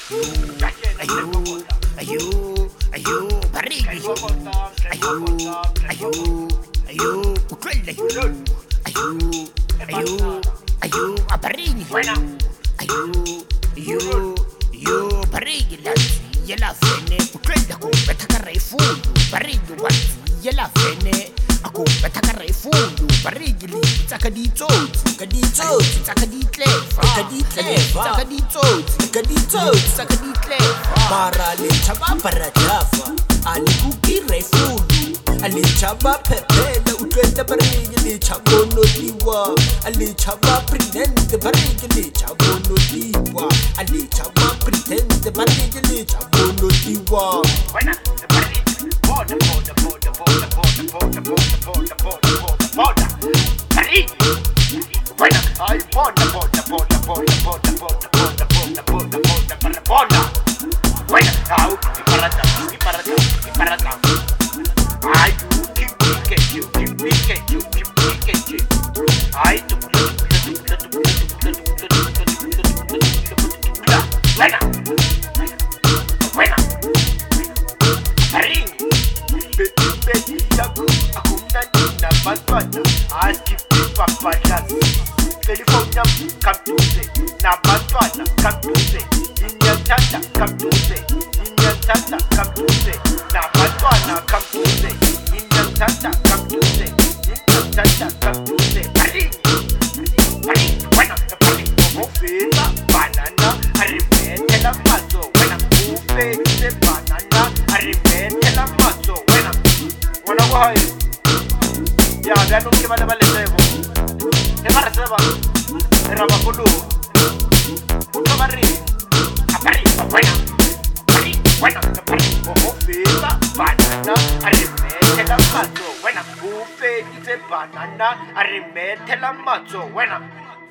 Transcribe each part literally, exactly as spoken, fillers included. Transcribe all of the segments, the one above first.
ayo, ayo, ayo, barigi, ayo, ayo, ayo, ukwela, ayo, ayo, ayo, a barigi, ayo, ayo, ayo, barigi, la la fene, ukwela ko betakare fundo, barigi wati, la fene, ako betakare fundo, barigi li, tsakaditsotsi, kaditsotsi, tsakaditleva, kaditleva, tsakaditsotsi, kaditsotsi, tsakaditleva. Mara le chaba para java, ali kukire fundo, ali chaba pepele, ukwela barigi li chabono diwa, ali chaba pretende barigi li chabono diwa, ali chaba pretende barigi li chabono diwa. Buena, barigi, boda, boda, boda, boda, boda, boda, boda, boda, boda, boda, boda, barigi. Buena, ay, boda, boda, boda, boda, boda, boda, boda, boda, boda, boda, boda, boda. Buena, au, y para atrás, y para atrás, y para atrás. Ay, you keep pique, you keep pique, you keep pique. Ay, tu culo, tu culo, tu culo, tu culo, tu culo, tu culo, tu culo, tu culo, tu culo, tu culo. Buena, buena. Barigi. Beti, beti, yaku, akuna nina bantwana. Aski pipa palas. California, come to say. Na bantwana, come to say. Inyantanda, come to say. Inyantanda, come to say. Na bantwana, come to say. Inyantanda, come to say. Inyantanda, come to say. Barigi, barigi, buena, barigi. Ufela banana, arimete la mazo. Buena, ufela banana, arimete la mazo. Buena, buena guay. Ya, vean un que vale vale sebo. ¿Qué para seba? Era baculu. Mucho barri. Barri, buena. Barri, buena, barri. Ufela banana, arimete la mazo. Buena, ufela banana, arimete la mazo. Buena.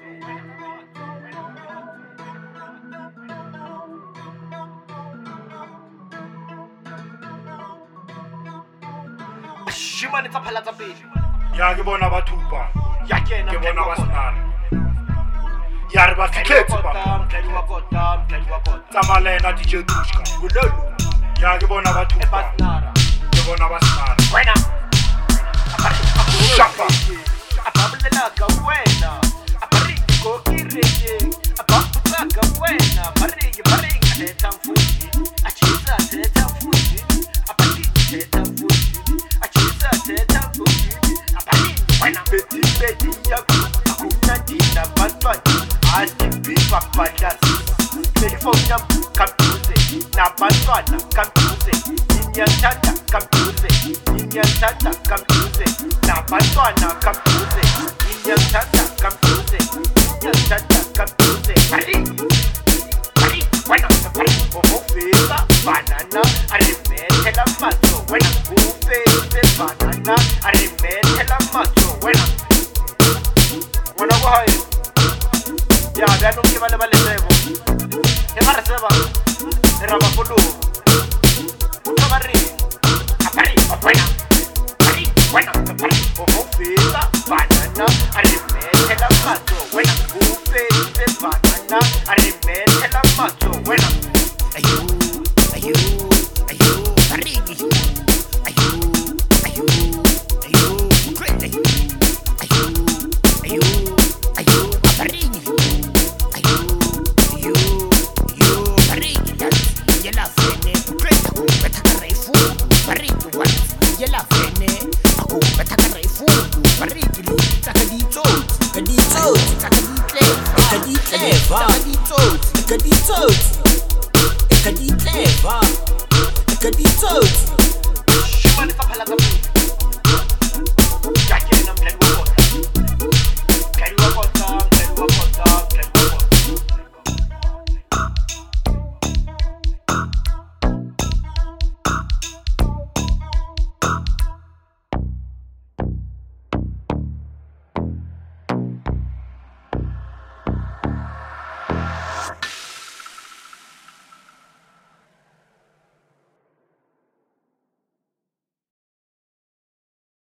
Shimane tsaphala tsa pele. Ya ke bona bathupa. Ya kena Ke bona ba snara. Ya re ba fitlhetse ba. Mtladi wa kota, mtladi wa kota. Tsamalena D J Dushka. Bulolo. Ya ke bona bathupa. Ebasnara. Ke bona ba snara. Wena. Apari Shapa. Ababulela ka wena. Apari ko kireye. Ababulela ka wena. Barigi barigi teta mfuji. Achiza teta mfuji. Apari teta mfuji. Achiza teta mfuji. Apari wena. Beti beti yaku. Akuna dina bantwana. Aski pipa palas. California, come to say. Na bantwana, come to say. Inyantanda, come to say. Inyantanda, come to say. Na bantwana, come to say. Inyantanda, come to say. Inyantanda, come to say. Barigi, barigi, buena, barigi. Ufela banana, arimete la mazo. Buena, ufela banana, arimete la mazo. Buena, buena guay. Ya, vean un que vale vale sebo. ¿Qué para seba? Era baculu. Mucho barri. Apari, buena. Barri, buena, barri. Ufela banana, arimete la mazo. Buena, ufela banana, arimete la mazo. Buena. Ayo, ayo, ayo, barigi, ayo, ayo, ayo, ukwela, ayo, ayo, ayo, a barigi, ayo, ayo, ayo, barigi, ya la fene, ukwela ko betakare fundo, barigi wati, ya la fene, ako betakare fundo, barigi li, tsakaditsotsi, kaditsotsi, tsakaditleva, Kaditleva. tsakaditsotsi, Kaditsotsi. Kaditleva. Kaditsotsi. Shimane tsaphala tsa pele.